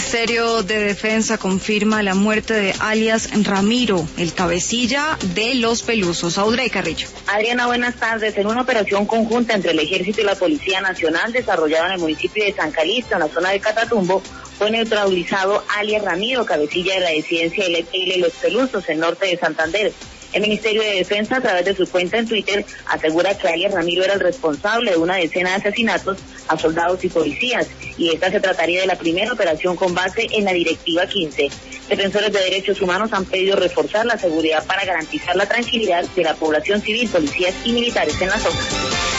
Ministerio de Defensa confirma la muerte de alias Ramiro, el cabecilla de los Pelusos. Audrey Carrillo. Adriana, buenas tardes. En una operación conjunta entre el Ejército y la Policía Nacional desarrollada en el municipio de San Calixto, en la zona de Catatumbo, fue neutralizado alias Ramiro, cabecilla de la disidencia LPL Los Pelusos, en norte de Santander. El Ministerio de Defensa, a través de su cuenta en Twitter, asegura que alias Ramiro era el responsable de una decena de asesinatos a soldados y policías, y esta se trataría de la primera operación con base en la Directiva 15. Defensores de derechos humanos han pedido reforzar la seguridad para garantizar la tranquilidad de la población civil, policías y militares en la zona.